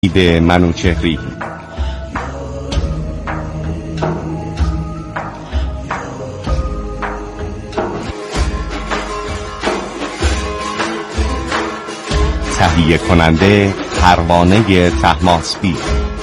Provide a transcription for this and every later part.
به منوچهری. تهیه کننده پروانه طهماسبی.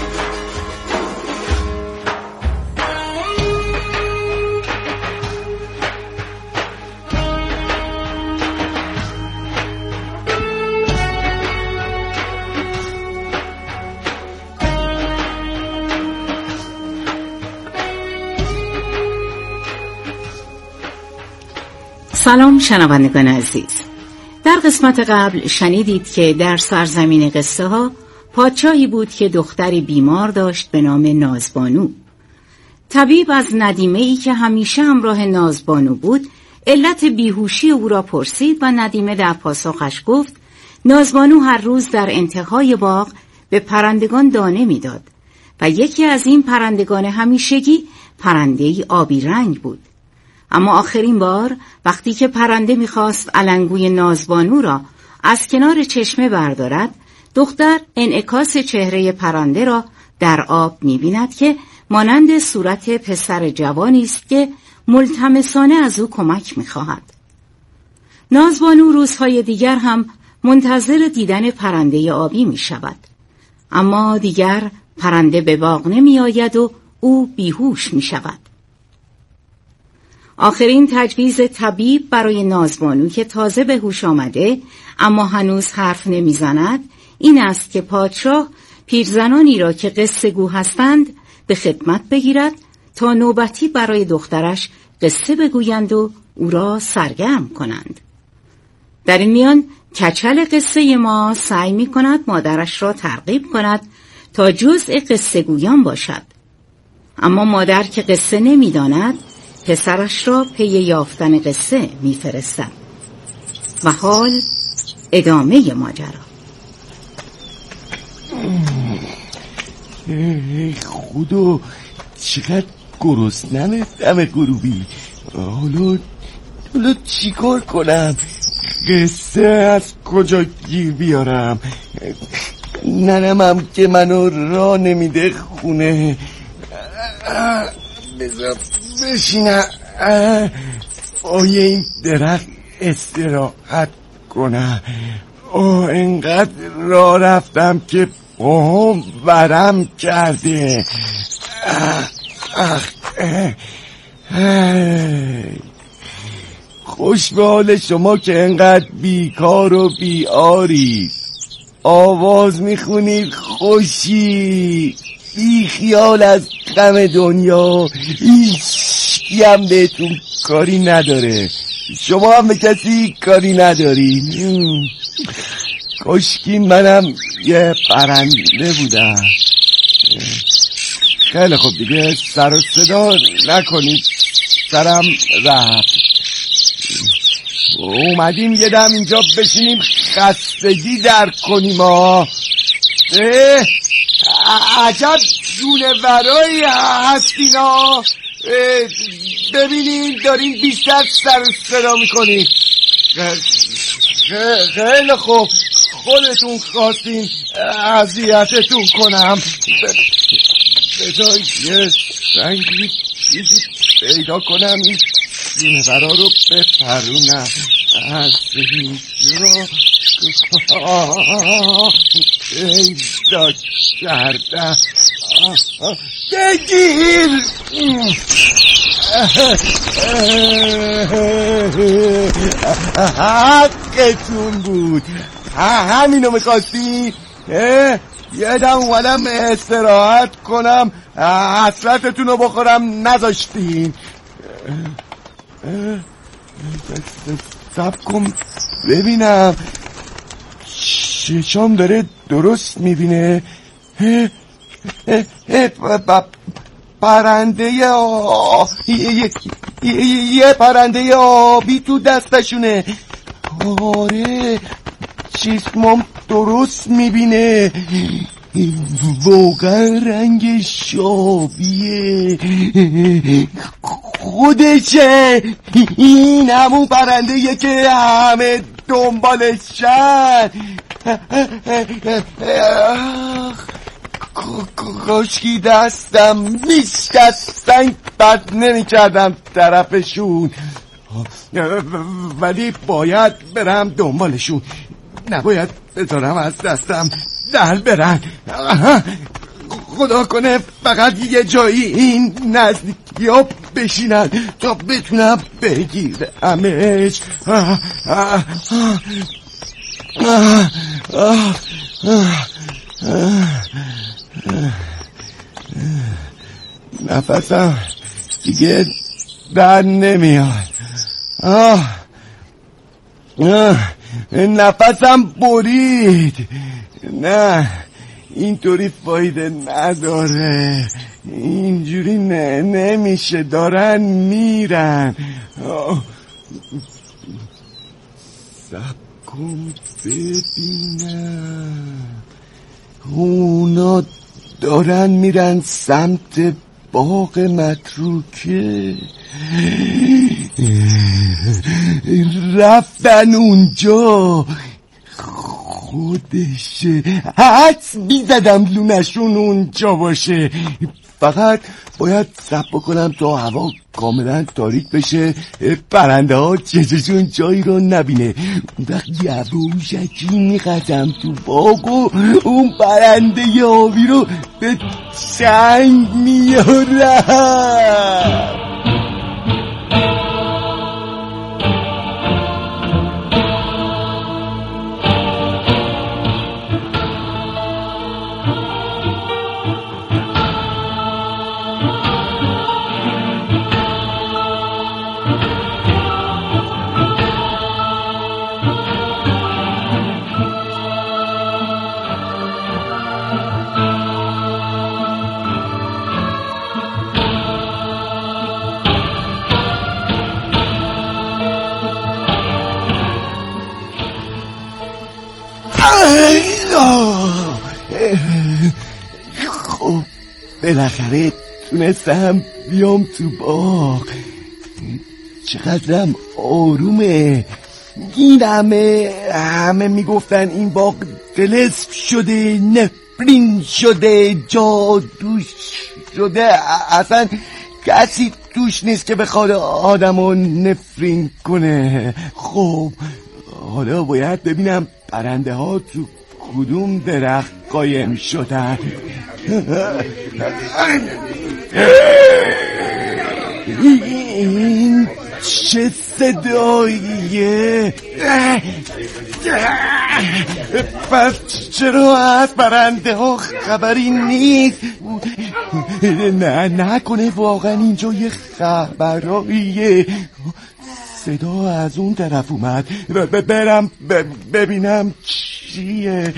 سلام شنوندگان عزیز. در قسمت قبل شنیدید که در سرزمین قصه ها پادشاهی بود که دختری بیمار داشت به نام نازبانو. طبیب از ندیمه‌ای که همیشه همراه نازبانو بود علت بیهوشی او را پرسید و ندیمه در پاسخش گفت نازبانو هر روز در انتهای باغ به پرندگان دانه میداد و یکی از این پرندگان همیشگی پرنده‌ای آبی رنگ بود. اما آخرین بار وقتی که پرنده می‌خواست علنگوی نازبانو را از کنار چشمه بردارد، دختر انعکاس چهره پرنده را در آب می‌بیند که مانند صورت پسر جوانی است که ملتمسانه از او کمک می‌خواهد. نازبانو روزهای دیگر هم منتظر دیدن پرنده آبی می‌شود، اما دیگر پرنده به باغ نمی‌آید و او بیهوش می‌شود. آخرین تجویز طبیب برای نازبانو که تازه به هوش آمده اما هنوز حرف نمیزند این است که پادشاه پیرزنانی را که قصه گو هستند به خدمت بگیرد تا نوبتی برای دخترش قصه بگویند و او را سرگرم کنند. در این میان کچل قصه ما سعی می کند مادرش را ترغیب کند تا جزء قصه گویان باشد، اما مادر که قصه نمی داند پسرش را پی یافتن قصه می‌فرستد. و حال ادامه ماجرا. ای خدا چقدر گرسنمه دم غروبی. حالا چی کار کنم؟ قصه از کجا گیر بیارم؟ ننمم که منو راه نمیده خونه. بذار بشینم پای این درخت استراحت کنم. اینقدر راه رفتم که پاهم ورم کرده. خوش به حال شما که اینقدر بیکار و بیاری، آواز میخونید خوشی، بی خیال از غم دنیا، هیچکی هم بهتون کاری نداره، شما هم به کسی کاری ندارین. کاشکی منم یه پرنده بودم. خیلی خوب دیگه سر و صدا نکنید، سرم رفت. اومدیم یه دم اینجا بشینیم خستگی در کنیم. عجب جونورایی هستینا. ببینین دارین بیشتر سر و صدا میکنین. خیلی خوب، خودتون خواستین اذیتتون کنم. بذار یه سنگی چیزی پیدا کنم این جونورا رو بپرونم از اینجا. پیدا کردم. بگیر. حقتون بود، همینو میخواستی؟ یه دم اومدم استراحت کنم، حسرتتون رو بخورم نذاشتین. صبر کن ببینم، چشام داره درست میبینه. پرنده یه پرنده آبی تو دستشونه. آره چشمام درست میبینه، واقعا رنگ شابیه. خودشه، این همون پرنده‌ایه که همه دنبالشن. کاشکی دستم میشکستن بد نمی کردم طرفشون، ولی باید برم دنبالشون، نباید بذارم از دستم در برن. خدا کنه فقط یه جایی این نزدیکی ها بشینن تا بتونم بگیرمش. نفسم دیگه در نمیاد. نفسم برید. نه اینطوری فایده نداره، اینجوری نمیشه، دارن میرن. سب کن ببینم، اونا دارن میرن سمت باغ متروکه، رفتن اونجا. خودشه، حدس میزدم لونشون اونجا باشه. فقط باید صبر بکنم تا هوا کاملا تاریک بشه، پرنده ها چششون جایی رو نبینه. اون وقت یواشکی میخزم تو باغ و اون پرنده آبی رو به چنگ میارم. خب بالاخره تونستم بیام تو باغ. چقدرم آرومه. این همه میگفتن این باغ طلسم شده، نفرین شده، جادوش شده، اصلا کسی توش نیست که بخواد آدمو نفرین کنه. خب حالا باید ببینم پرنده ها تو کدوم درخت قایم شدن. این چه صداییه؟ پس چرا از پرنده ها خبری نیست؟ نکنه واقعا اینجا یه خبراییه. صدا از اون طرف اومد. برم ببینم چیه.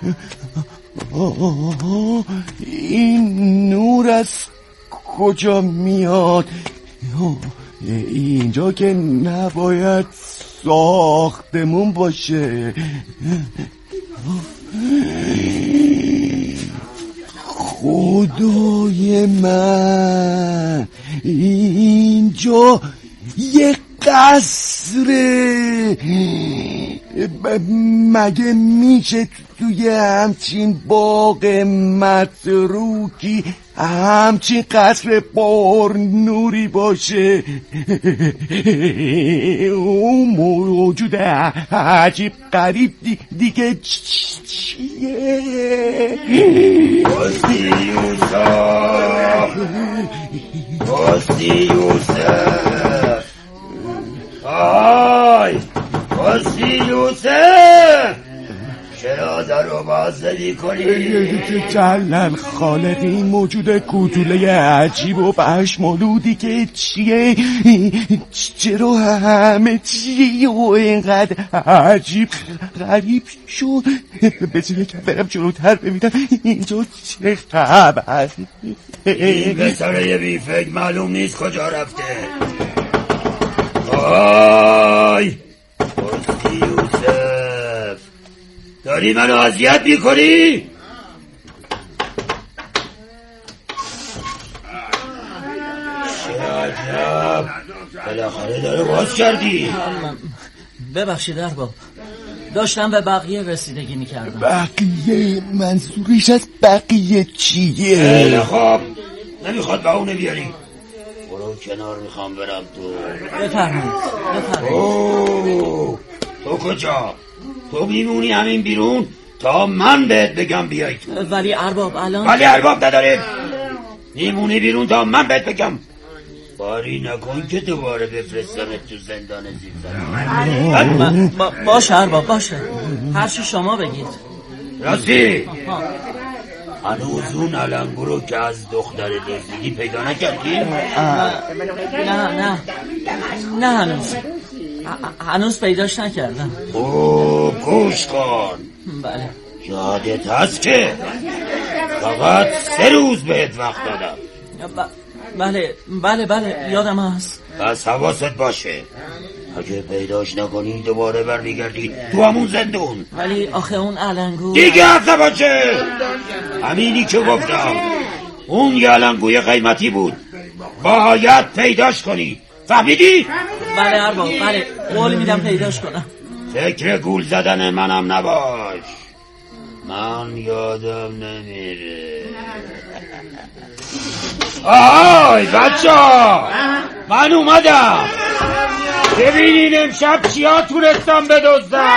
این نور از کجا میاد؟ اینجا که نباید ساختمون باشه. خدای من، اینجا یه قصره. مگه میشه توی همچین باغ متروکی همچین قصر بار نوری باشه؟ اون موجود عجیب غریب دیگه چیه؟ باستی یوسف آی باستی یوسف، چرا در رو باز زدی کنی؟ جلل خالق، این موجود کوتوله عجیب و پشمالودی که چیه؟ چرا همه چی و اینقدر عجیب غریب شد؟ بذار که برم جلوتر ببینم اینجا چه خبر. این پسره بی فکر معلوم نیست کجا رفته. آی باستی یوسف، داری منو اذیت میکنی؟ چه عجب، بالاخره داره باز کردی. ببخشید ارباب، داشتم به بقیه رسیدگی میکردم. بقیه منظورش از بقیه چیه؟ خیلی خوب، نمیخواد بهونه بیاری. برو کنار، میخوام برم تو. بفرمایید. تو کجا؟ تو میمونی همین بیرون تا من بهت بگم بیای تو. ولی ارباب الان ولی ارباب نداره. میمونی بیرون تا من بهت بگم. باری نکن که دوباره بفرستمت تو زندان زیرزمین. باشه ارباب، باشه، هر چی شما بگید. راستی هنوز اون علنگو رو که از دختر دزدیدی پیدا نکردی؟ نه هنوز پیداش نکردم. خوب گوش کن. بله. یادت هست که فقط 3 روز بهت وقت دادم. بله یادم هست. پس حواست باشه، اگه پیداش نکنی دوباره برمیگردی تو همون زندون. ولی آخه اون علنگو دیگه حرف باشه. همینی که گفتم، اون یه علنگوی قیمتی بود، باید پیداش کنی. فهمیدی؟ بله ارباب، بله، قول میدم پیداش کنم. فکر گول زدن منم نباش، من یادم نمیره. آهای بچه ها، من اومدم. ببینین امشب چیا تونستم بدزدم.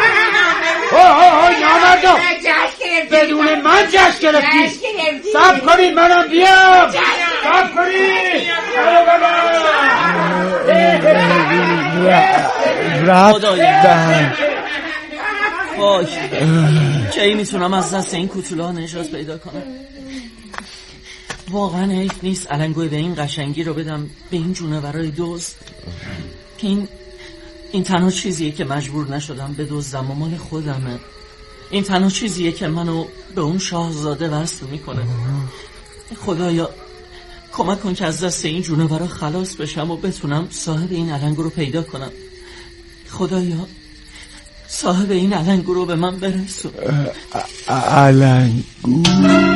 نامردم، بدون من جشن گرفتی. صبر کنید منم بیام. صبر کنید. رفتن. وای، کی میتونم از دست این کوتولا نجات پیدا کنم. واقعا حیف نیست علنگوی به این قشنگی رو بدم به این جونورای دزد که این تنها چیزیه که مجبور نشدم بدزدم و مال خودمه. این تنها چیزیه که منو به اون شاهزاده وصل میکنه. خدایا کمک کن که از دست این جونورا خلاص بشم و بتونم صاحب این علنگو رو پیدا کنم. خدایا صاحب این علنگو رو به من برسون. علنگو؟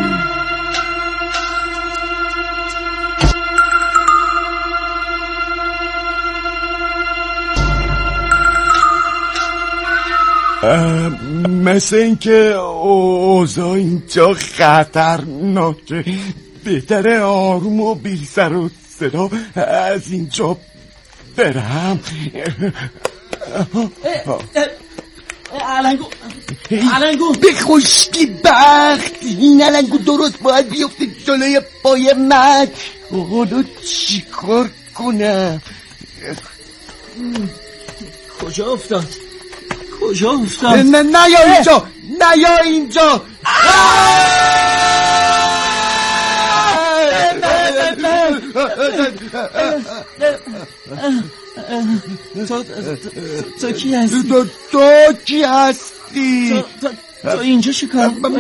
مثل این که اوضاع اینجا خطرناکه. بهتره آروم و بی سر و صدا از اینجا برم. علنگو به خوشی بخت این علنگو درست باید بیفته جلوی پای من. حالا چی کار کنم؟ کجا افتاد؟ نه یا اینجا تو کی هستی؟ تو کی هستی؟ تو اینجا چی کار می‌کنی؟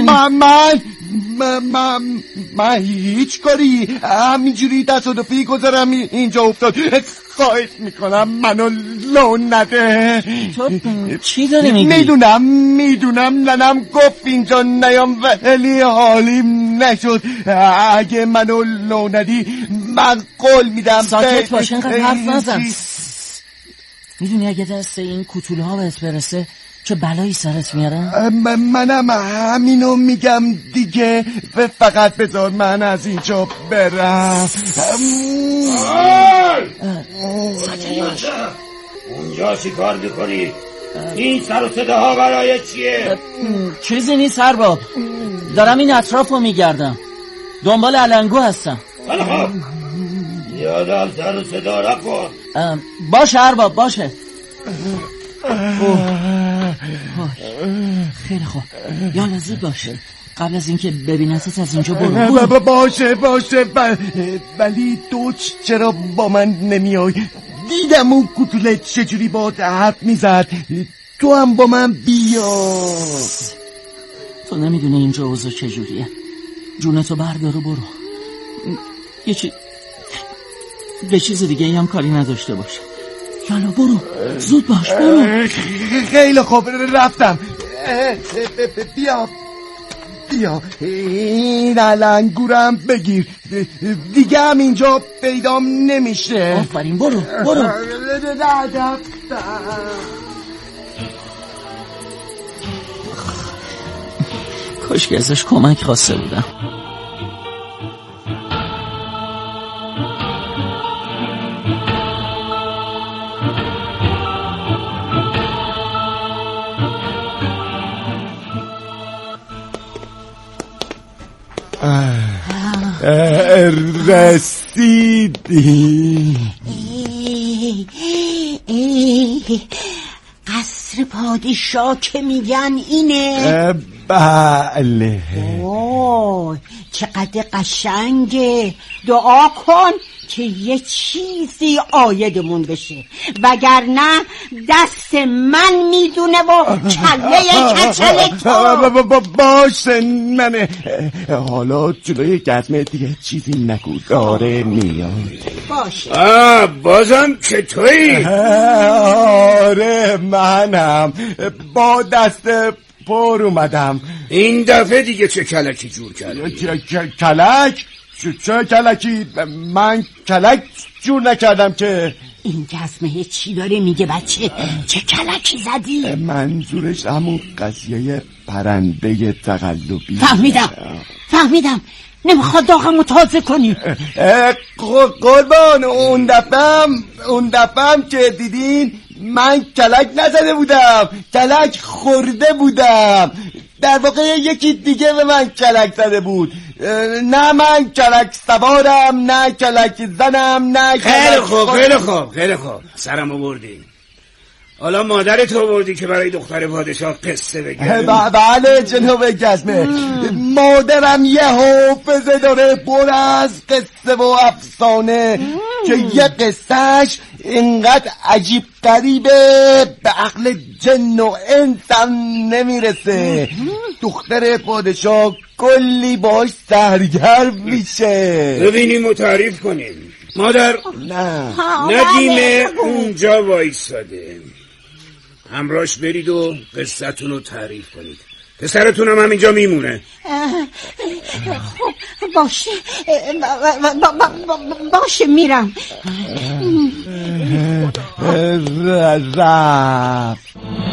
من هیچ کاری، همینجوری تصادفی گذرم اینجا افتاد. خواهش میکنم منو لون نده. تو چی داری میگی؟ میدونم ننم گفت اینجا نیام ولی حالیم نشد. اگه منو لون ندی من قول میدم. ساکت باش، اینقدر حرف نزن. میدونی اگه دست این کوتولها بهت برسه چه بلایی سرت میارن؟ منم همینو میگم دیگه. فقط بذار من از اینجا برم. اونجا چی کار میکنی؟ این سر و صداها برای چیه؟ چیزی نیست ارباب، دارم این اطراف رو میگردم، دنبال علنگو هستم. خب یادم سر و صدا نکن. باشه ارباب، باشه. خیلی خوب، یالا زود باشه قبل از اینکه ببینتت از اینجا برو. باشه ولی تو چرا با من نمیای؟ دیدم اون کوتوله چجوری با حرف میزد. تو هم با من بیا. تو نمیدونه اینجا اوضاع چجوریه. جونتو بردار و برو. به چیز دیگه هم کاری نداشته باش. یالا برو، زود باش، برو. خیلی خوب، رفتم. بیا این علنگورم بگیر. دیگه هم اینجا پیدام نمیشه. آفرین، برو. کاش که ازش کمک خواسته بودم. رسیدی. قصر پادشاه که میگن اینه؟ بله. اوه چقدر قشنگه. دعا کن که یه چیزی عایدمون بشه، وگرنه دست من میدونه و کله کچل تو. باشه منه. حالا جلوی گزمه دیگه چیزی نگو، داره میاد. باشه. بازم که تویی؟ آره منم، با دست پر اومدم. این دفعه دیگه چه کلکی جور کردی؟ کلک؟ چه کلکی؟ من کلک جور نکردم که. این گزمه چی داره میگه بچه؟ چه کلکی زدی؟ منظورش همون قضیه پرنده تقلبی. فهمیدم. نمیخواد داغمو تازه کنی. قربان اون دفعه که دیدین من کلک نزده بودم، کلک خورده بودم. در واقع یکی دیگه به من کلک زده بود. نه من کلک سوارم، نه کلک زنم، نه خیلی خوب سرم آوردی. حالا مادرت آوردی که برای دختر پادشاه قصه بگه. بله جناب گزمه، مادرم یه حافظه داره پر از قصه و افسانه که یه قصهش اینقدر عجیب غریبه به عقل جن و انسان نمیرسه. دختر پادشاه کلی باش سرگرم میشه. ببینیم و تعریف کنیم. مادر ندیمه اونجا وایساده، همراهش برید و قصتون رو تعریف کنید. پسرتون هم همینجا میمونه. باشه میرم. رفت.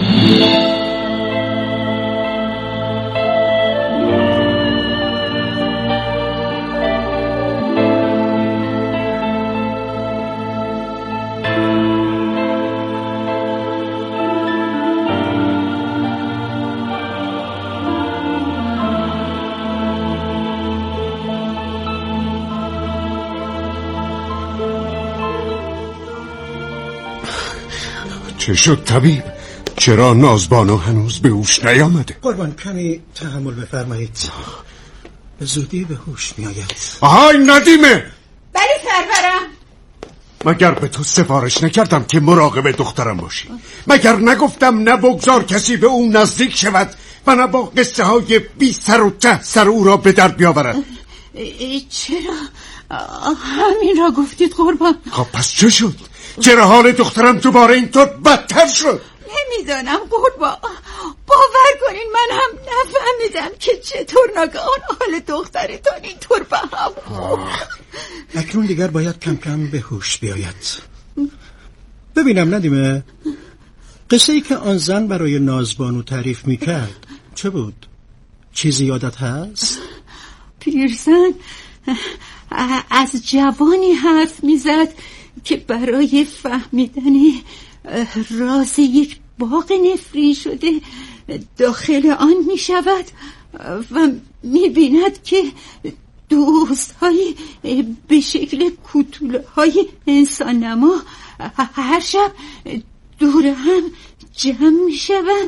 چه شد طبیب؟ چرا نازبانو هنوز به هوش نیامده؟ قربان کمی تحمل بفرمایید، به زودی به هوش میآید. آهای ندیمه. بله سرورم. مگر به تو سفارش نکردم که مراقب دخترم باشی؟ مگر نگفتم نه بگذار کسی به اون نزدیک شود و نه با قصه های بی سر و ته سر او را به در بیاورد؟ چرا همین را گفتید قربان؟ خب پس چه شد؟ چرا حال دخترم دوباره اینطور بدتر شد؟ نمیدانم قربان، باور کنین من هم نفهمیدم که چطور ناگهان حال دخترتان اینطور به هم خورد. اکنون دیگر باید کم کم به هوش بیاید. ببینم ندیمه، قصه ای که آن زن برای نازبانو تعریف میکرد چه بود؟ چیزی یادت هست؟ پیرزن از جوانی حرف میزد که برای فهمیدن راز یک باغ نفری شده داخل آن می شود و می بیند که دوست‌های به شکل کوتوله‌های انسان نما هر شب دور هم جمع می شوند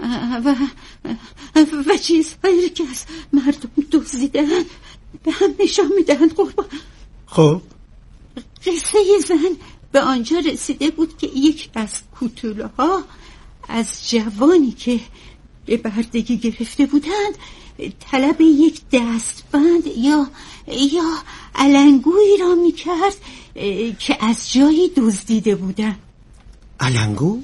و چیزهایی که از مردم دزدیدند به هم نشان می دهند قربان. خب قصه زن به آنجا رسیده بود که یک از کوتوله ها از جوانی که به بردگی گرفته بودند طلب یک دستبند یا علنگویی را می کرد که از جایی دزدیده بودند. علنگو؟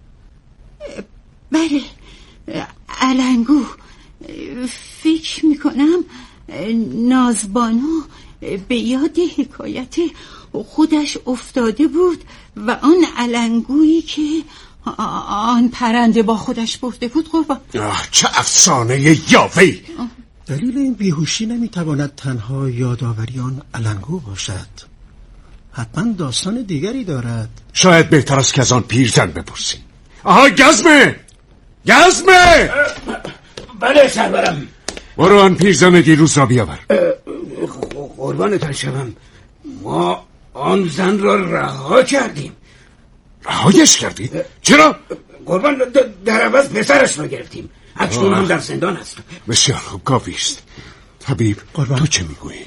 بله علنگو. فکر می کنم نازبانو به یاد حکایت خودش افتاده بود و آن علنگویی که آن پرنده با خودش برده بود قربان. چه افسانه یاوه‌ای! دلیل این بیهوشی نمیتواند تنها یادآوری آن علنگو باشد. حتما داستان دیگری دارد. شاید بهتر است که از آن پیرزن بپرسیم. آها گزمه! گزمه! بله سرورم. برو آن پیرزن دیروز را بیاور. قربانتان شوم، ما آن زن را رها کردیم. رهایش کردید؟ چرا؟ قربان در عوض پسرش را گرفتیم. اکنون هم در زندان است. بسیار خوب، کافی است. حبیب قربان تو چه میگویی؟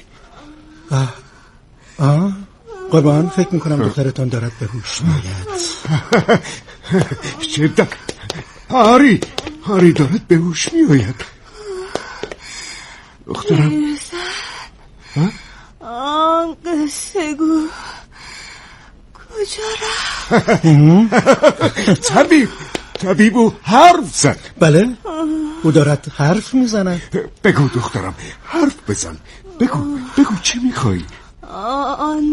قربان فکر میکنم دخترتان دارد به هوش میآید. شدت هاری دارد به هوش میآید. دخترم آن قصه گو کجا رفت؟ طبیب او حرف زد. بله او دارد حرف میزند. بگو دخترم، حرف بزن. بگو چه میخوایی؟ آن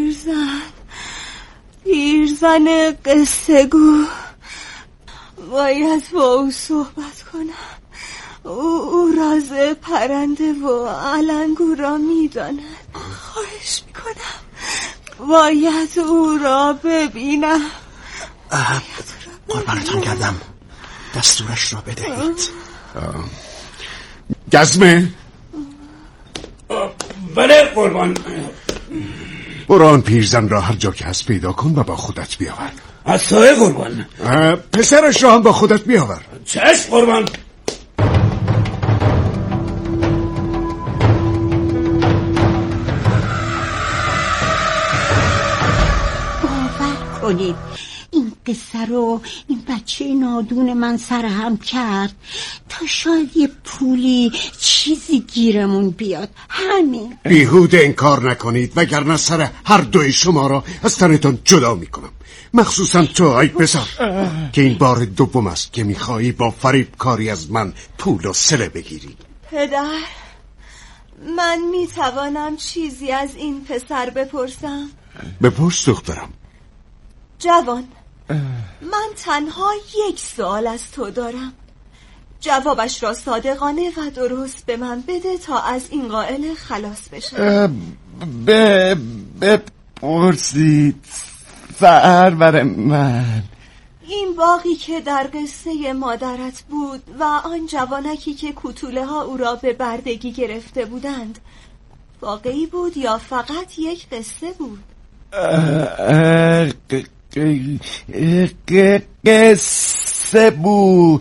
پیرزن قصه گو، باید با او صحبت کنم. او راز پرنده و علنگو را میداند. خواهش میکنم باید او را ببینم. قربانتان کردم، دستورش را بدهید. گزمه؟ بله قربان. برو آن پیرزن را هر جا که هست پیدا کن و با خودت بیاور. از سایه قربان. پسرش را هم با خودت بیاور. چشم قربان. باور کنید این قصه رو این بچه نادون من سرهم کرد تا شاید یه پولی چیزی گیرمون بیاد. همین. بیهوده این کار نکنید وگرنه سر هر دوی شما را از تنتان جدا میکنم. مخصوصا تو ای پسر که این بار دوم است که میخوایی با فریب کاری از من پول و صله بگیری. پدر، من میتوانم چیزی از این پسر بپرسم؟ بپرس دخترم. جوان، من تنها یک سوال از تو دارم. جوابش را صادقانه و درست به من بده تا از این قائل خلاص بشه. بپرسید سرور من. این باغی که در قصه مادرت بود و آن جوانکی که کوتوله ها او را به بردگی گرفته بودند واقعی بود یا فقط یک قصه بود؟ قصه بود.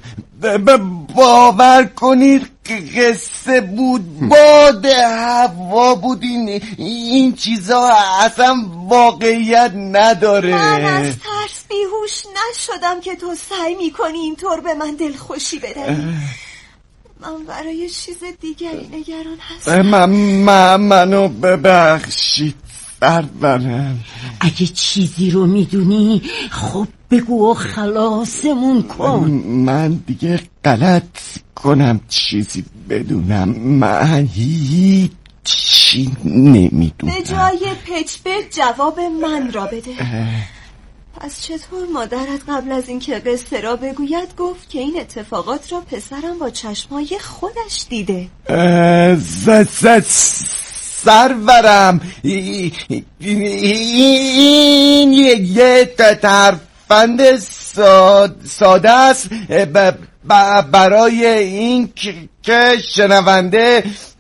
باور کنید قصه بود. باد هوا بود. این چیزا اصلا واقعیت نداره. من از ترس بیهوش نشدم که تو سعی میکنی اینطور به من دلخوشی بدهی. من برای چیز دیگری نگران هستم. منو ببخشید سرورم. اگه چیزی رو میدونی خب بگو و خلاصمون کن. من دیگه غلط کنم چیزی بدونم. من هیچی نمیدونم. به جای پچ جواب من را بده. پس چطور مادرت قبل از اینکه قصه را بگوید گفت که این اتفاقات را پسرم با چشمای خودش دیده؟ سرورم این یه ترفند ساده است برای این که شنونده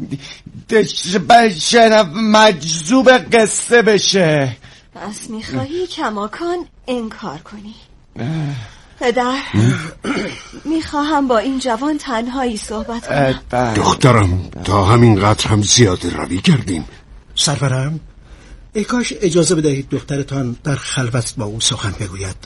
مجذوب قصه بشه. پس میخواهی کماکان انکار کنی؟ پدر، میخواهم با این جوان تنهایی صحبت کنم. دخترم تا همینقدر هم زیاده روی کردیم. سرورم ای کاش اجازه بدهید دخترتان در خلوت با او سخن بگوید.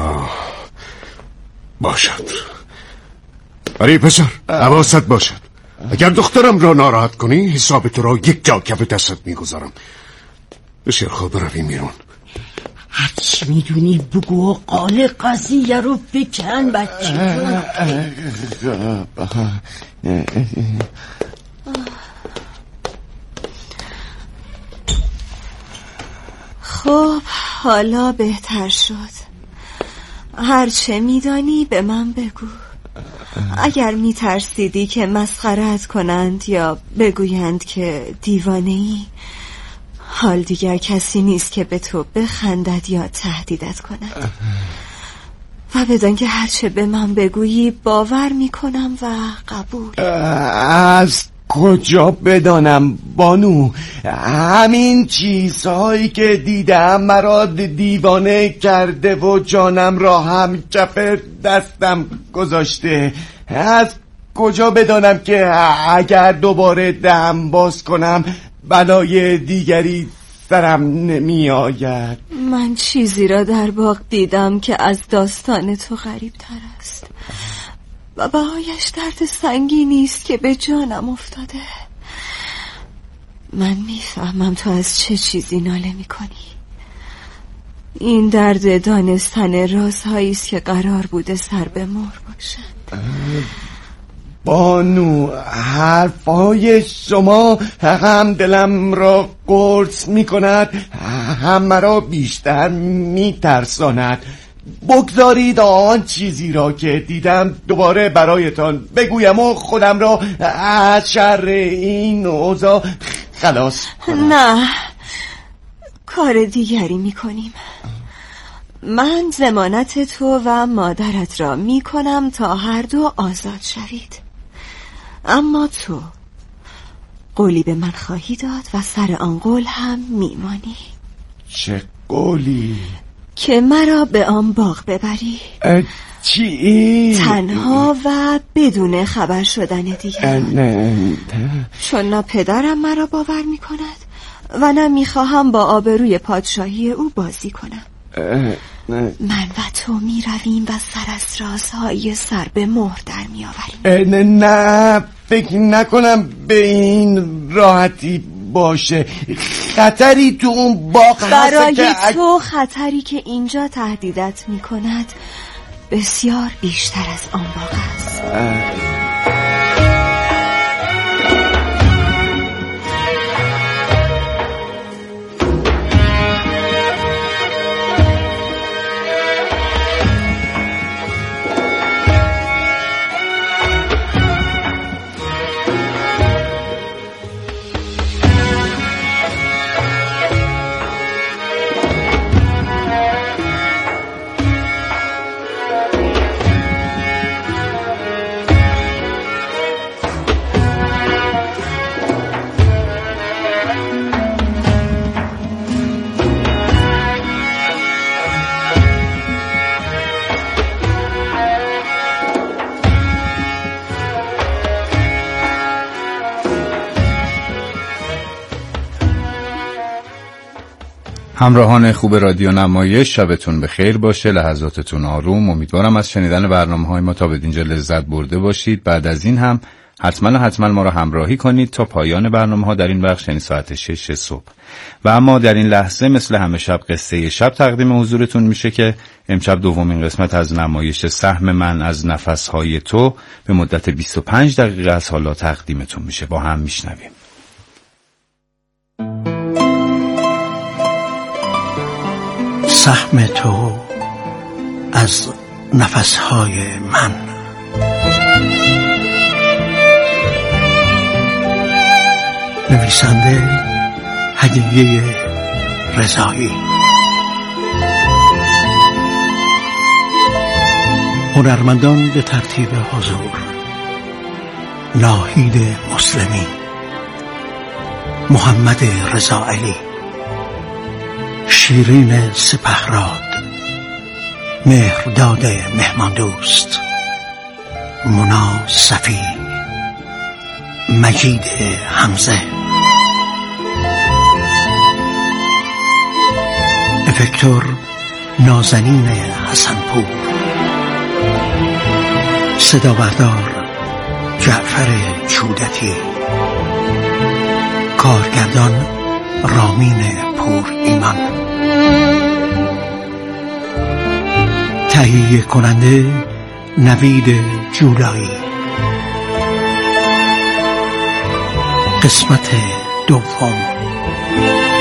باشد. ولی پسر حواست باشد. اگر دخترم را ناراحت کنی حساب تو را یک جا کف دستت میگذارم. بسیار خوب، برویم بیرون. هرچی میدونی بگو و قال قضیه رو بکن بچه. خب حالا بهتر شد. هر چه میدانی به من بگو. اگر میترسیدی که مسخره‌ات کنند یا بگویند که دیوانه‌ای، حال دیگر کسی نیست که به تو بخندد یا تهدیدت کند. و بدان که هرچه به من بگویی باور میکنم و قبول. از کجا بدانم بانو؟ همین چیزهایی که دیدم مرا دیوانه کرده و جانم را هم کف دستم گذاشته. از کجا بدانم که اگر دوباره دم باز کنم بلای دیگری سرم نمی آید؟ من چیزی را در باغ دیدم که از داستان تو غریب تر است و بهایش درد سنگینی است که به جانم افتاده. من میفهمم تو از چه چیزی ناله میکنی. این درد دانستن رازهایی است که قرار بوده سر به مهر باشند. بانو، حرفای شما هم دلم را قرص می کند، هم مرا بیشتر می ترساند. بگذارید آن چیزی را که دیدم دوباره برایتان بگویم و خودم را از شر این اوضاع خلاص کنم. نه، کار دیگری می کنیم. من ضمانت تو و مادرت را می کنم تا هر دو آزاد شوید. اما تو قولی به من خواهی داد و سر آن قول هم میمانی. چه قولی؟ که مرا به آن باغ ببری. چی؟ تنها و بدون خبر شدن دیگر. چون نه پدرم مرا باور میکند و نه میخواهم با آبروی پادشاهی او بازی کنم. من و تو می رویم و سر از رازهای سر به مهر در می آوریم. نه، فکر نکنم به این راحتی باشه. خطری تو اون باغ هست برای تو خطری که اینجا تهدیدت می کند بسیار بیشتر از آن باغ است. همراهان خوب رادیو نمایش، شبتون بخیر باشه، لحظاتتون آروم. امیدوارم از شنیدن برنامه‌های ما تا بدینجا لذت برده باشید. بعد از این هم حتما ما را همراهی کنید تا پایان برنامه‌ها در این بخش، یعنی ساعت 6 صبح. و اما در این لحظه مثل همه شب قصه شب تقدیم حضورتون میشه که امشب دومین قسمت از نمایش سهم من از نفس‌های تو به مدت 25 دقیقه از حالا تقدیمتون میشه. با هم میشنویم. سهم تو از نفسهای من. نویسنده هدیه رضایی. هنرمندان به ترتیب حضور: ناهید مسلمی، محمد رضاعلی، شیرین سپهراد، مهرداد مهماندوست، مونا صفی، مجید حمزه. افکتور نازنین حسنپور. صدا بردار جعفر چودتی. کارگردان رامین پور ایمان. تهیه کننده نوید جولایی. قسمت دوم.